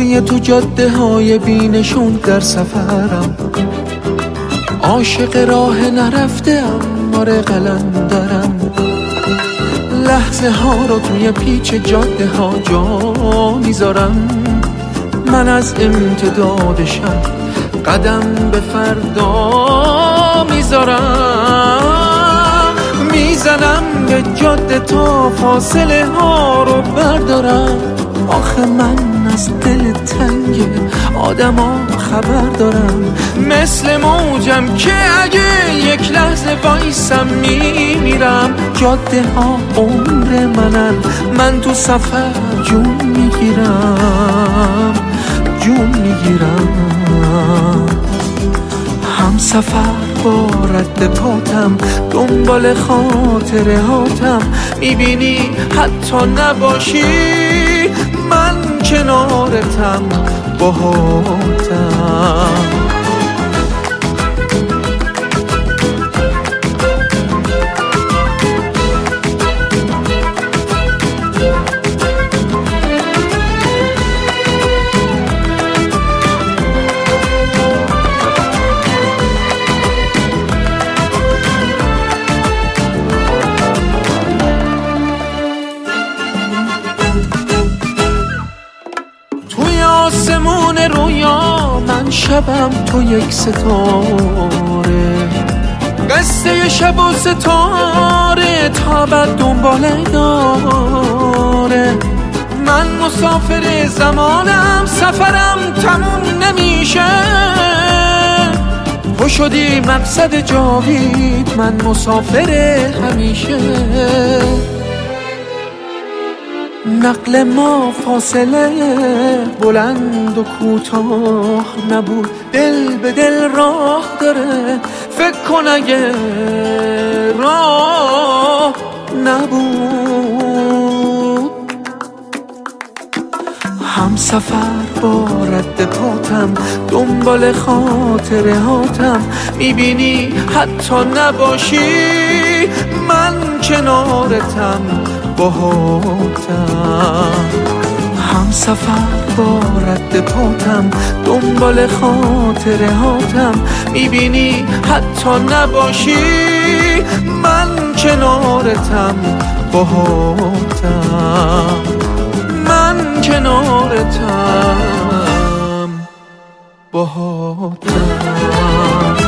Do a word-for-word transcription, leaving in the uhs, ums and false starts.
روی تو جاده های بینشون در سفرم، عاشق راه نرفته‌ام، آره قلندرم. لحظه ها رو توی پیچ جاده ها جا میذارم، من از امتداد شب قدم به فردا میذارم. میزنم به جاده تا فاصله ها رو بردارم، آخه من از دل تنگ آدم ها خبر دارم. مثل موجم که اگه یک لحظه وایسم میمیرم. جاده ها عمر منن، من تو سفر جون میگیرم، جون میگیرم. هم سفر با رد پاتم، دنبال خاطره هاتم. میبینی حتی نباشی من کنارتم، باهاتم. آسمون رویا من شبم تو یک ستاره، قصه شب و ستاره تا بعد دنباله داره. من مسافر زمانم، سفرم تموم نمیشه. تو شدی مقصد جاوید، من مسافر همیشه. نقل ما فاصله بلند و کوتاه نبود، دل به دل راه داره. فکر کن اگه راه نبود. هم سفر با رد پاتم، دنبال خاطره هاتم. میبینی حتی نباشی من کنارتم، باهاتم. هم سفر با رد پاتم، دنبال خاطره هاتم. میبینی حتی نباشی من کنارتم، باهاتم. من کنارتم، باهاتم.